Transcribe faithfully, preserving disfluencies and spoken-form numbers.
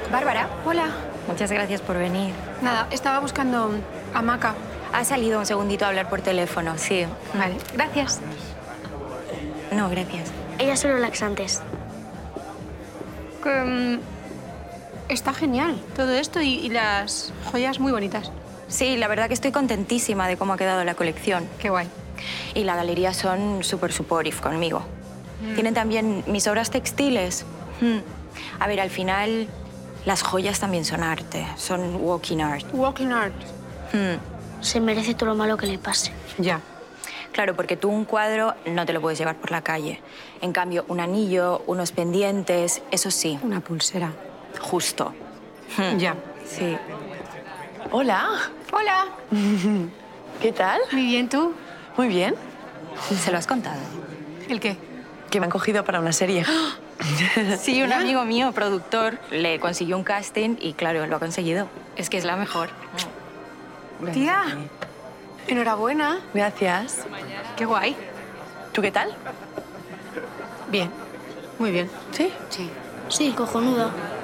Bárbara. Hola. Muchas gracias por venir. Nada, estaba buscando a Maca. Ha salido un segundito a hablar por teléfono, sí. Vale, gracias. No, gracias. Ella solo laxantes. Que, mm, está genial todo esto y, y las joyas muy bonitas. Sí, la verdad que estoy contentísima de cómo ha quedado la colección. Qué guay. Y la galería son súper supportive conmigo. Mm. Tienen también mis obras textiles. Mm. A ver, al final, las joyas también son arte. Son walking art. Walking art. Mm. Se merece todo lo malo que le pase. Ya. Claro, porque tú un cuadro no te lo puedes llevar por la calle. En cambio, un anillo, unos pendientes, eso sí. Una pulsera. Justo. Ya. Sí. Hola. Hola. ¿Qué tal? Muy bien, ¿tú? Muy bien. ¿Se lo has contado? ¿El qué? Que me han cogido para una serie. Sí, un amigo mío, productor, le consiguió un casting y, claro, lo ha conseguido. Es que es la mejor. Tía, enhorabuena. Gracias. Qué guay. ¿Tú qué tal? Bien. Muy bien. ¿Sí? Sí. Sí, cojonuda.